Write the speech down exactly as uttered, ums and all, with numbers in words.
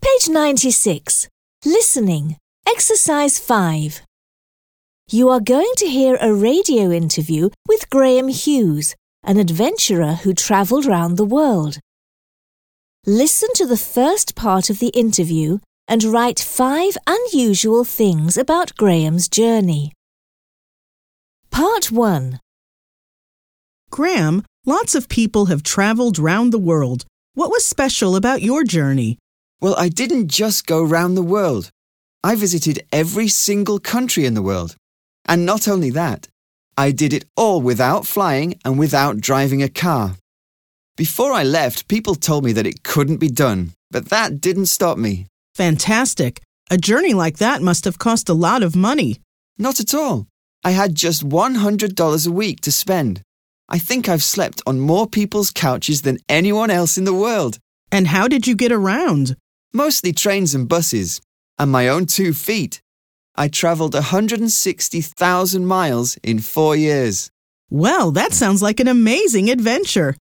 Page ninety-six. Listening. Exercise five. You are going to hear a radio interview with Graham Hughes, an adventurer who travelled round the world. Listen to the first part of the interview and write five unusual things about Graham's journey. Part one. Graham, lots of people have travelled round the world. What was special about your journey? Well, I didn't just go round the world. I visited every single country in the world. And not only that, I did it all without flying and without driving a car. Before I left, people told me that it couldn't be done, but that didn't stop me. Fantastic. A journey like that must have cost a lot of money. Not at all. I had just one hundred dollars a week to spend. I think I've slept on more people's couches than anyone else in the world. And how did you get around? Mostly trains and buses, and my own two feet. I travelled one hundred sixty thousand miles in four years. Well, that sounds like an amazing adventure.